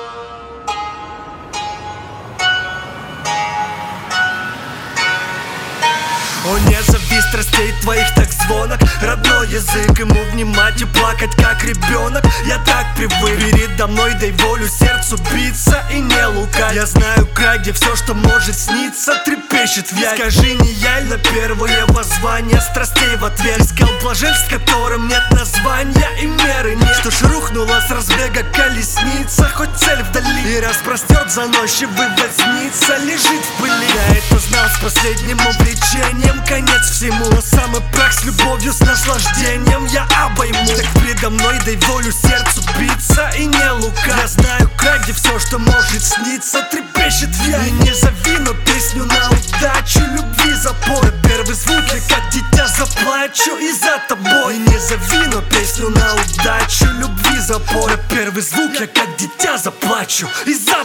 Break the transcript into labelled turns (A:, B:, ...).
A: О, не зови страстей твоих так звонок. Родной язык, ему внимать и плакать как ребенок. Я так привык, передо мной дай волю сердцу биться и не лукать. Я знаю край, где все, что может сниться, трепещет в я. Скажи, не я ли на первое воззвание страстей в ответ искал блаженств, которым нет названия и меры нет? Что ж, рухнула с разбега колесница, хоть цель вдали, и распростерт заносчивый возница лежит в пыли. Я это знал с последним увлечением, конец всему, но самый прах с любовью, с наслаждением я обойму. Так предо мной дай волю сердцу биться и не лукать. Я знаю край, где все, что может сниться, трепещет в я. И не зови, но песню на удачу, любви запой. Первый звук, я как дитя заплачу и за тобой. И не зови, но песню на удачу, любви запой. Первый звук, я как дитя заплачу и за